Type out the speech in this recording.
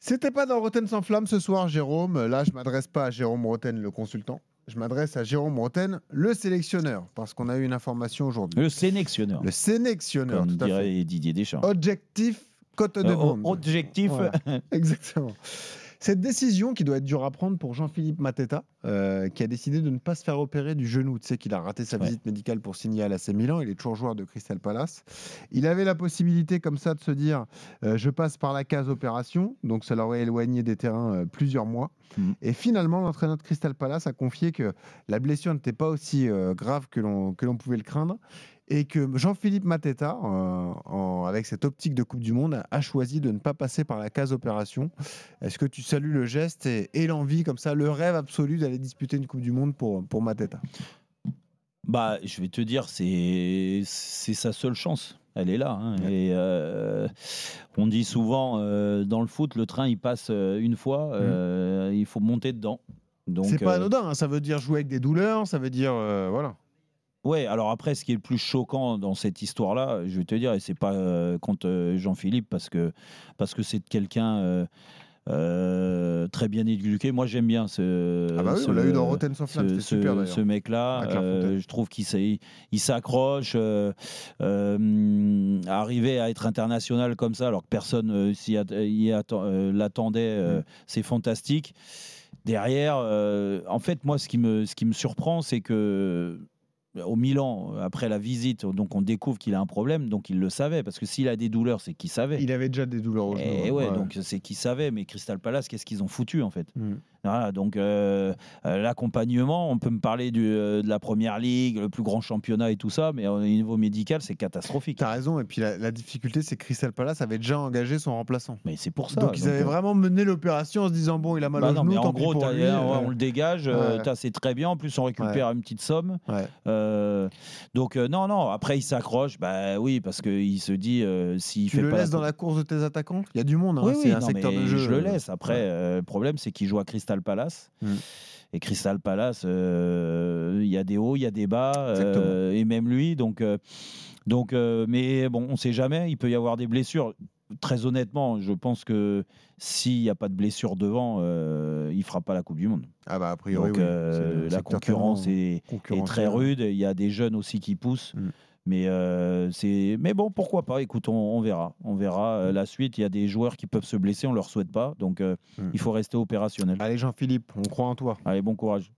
C'était pas dans Roten sans flamme ce soir, Jérôme. Là, je m'adresse pas à Jérôme Roten, le consultant. Je m'adresse à Jérôme Roten, le sélectionneur, parce qu'on a eu une information aujourd'hui. Le sélectionneur. Le sélectionneur, comme tout à fait. dirait Didier Deschamps. Objectif Côte de Monde. Objectif. Voilà, exactement. Cette décision qui doit être dure à prendre pour Jean-Philippe Mateta, qui a décidé de ne pas se faire opérer du genou. Tu sais qu'il a raté sa visite médicale pour signer à l'AC Milan. Il est toujours joueur de Crystal Palace. Il avait la possibilité comme ça de se dire je passe par la case opération. Donc ça l'aurait éloigné des terrains plusieurs mois. Et finalement, l'entraîneur de Crystal Palace a confié que la blessure n'était pas aussi grave que l'on pouvait le craindre. Et que Jean-Philippe Mateta, avec cette optique de Coupe du Monde, a choisi de ne pas passer par la case opération. Est-ce que tu salues le geste et l'envie, comme ça, le rêve absolu d'aller disputer une Coupe du Monde pour Mateta? Bah, je vais te dire, c'est sa seule chance. Elle est là. Hein. Et on dit souvent, dans le foot, le train, il passe une fois, il faut monter dedans. Donc, c'est pas anodin, hein, ça veut dire jouer avec des douleurs, ça veut dire... voilà. Ouais, alors après, ce qui est le plus choquant dans cette histoire-là, je vais te dire, et c'est pas contre Jean-Philippe, parce que c'est quelqu'un très bien éduqué. Moi, j'aime bien on l'a eu dans Rotten sans flamme, c'était super d'ailleurs. Ce mec-là, je trouve qu'il s'accroche, arriver à être international comme ça, alors que personne l'attendait, c'est fantastique. Derrière, en fait, moi, ce qui me surprend, c'est que au Milan, après la visite, donc on découvre qu'il a un problème, donc il le savait, parce que s'il a des douleurs, c'est qu'il savait. Il avait déjà des douleurs au genou. Et donc c'est qu'il savait, mais Crystal Palace, qu'est-ce qu'ils ont foutu en fait? Voilà, donc l'accompagnement, on peut me parler de la Première Ligue, le plus grand championnat et tout ça, mais au niveau médical, c'est catastrophique. T'as raison, et puis la difficulté, c'est que Crystal Palace avait déjà engagé son remplaçant. Mais c'est pour ça. Donc ils avaient vraiment mené l'opération en se disant bon, il a mal au genou, mais tant en gros, pis pour lui, on le dégage, c'est très bien, en plus on récupère une petite somme. Donc non, après il s'accroche, bah oui, parce qu'il se dit s'il fait le pas laisses dans la course de tes attaquants, il y a du monde, hein, c'est un secteur de jeu. Je le laisse. Après, le problème c'est qu'il joue à Crystal Palace. Et Crystal Palace, il y a des hauts, il y a des bas, et même lui. Donc, mais bon, on ne sait jamais. Il peut y avoir des blessures. Très honnêtement, je pense que s'il n'y a pas de blessure devant, il ne fera pas la Coupe du Monde. Ah bah a priori, donc, la concurrence est très rude. Il y a des jeunes aussi qui poussent. Mais bon, pourquoi pas? Écoute, on verra. On verra la suite. Il y a des joueurs qui peuvent se blesser, on ne leur souhaite pas. Donc, il faut rester opérationnel. Allez Jean-Philippe, on croit en toi. Allez, bon courage.